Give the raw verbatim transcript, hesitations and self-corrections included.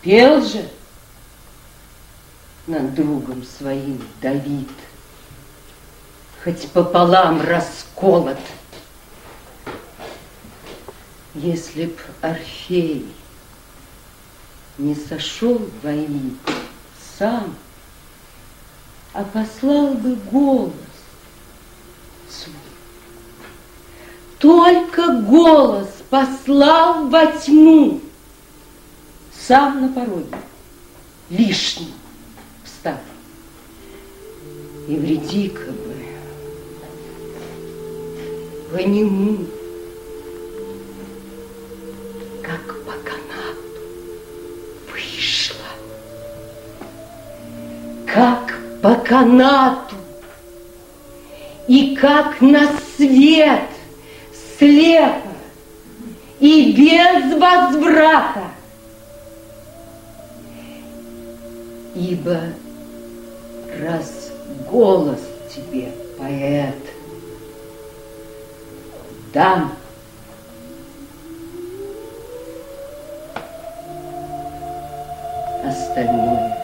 Пел же над другом своим Давид, хоть пополам расколот. Если б Орфей не сошел в Аид сам, а послал бы голос свой, только голос послал во тьму, сам на пороге, лишний встав. Евредика бы по нему, как по канату, вышла, как по канату, и как на свет слепо и без возврата. Ибо раз голос тебе, поэт, дам, остальное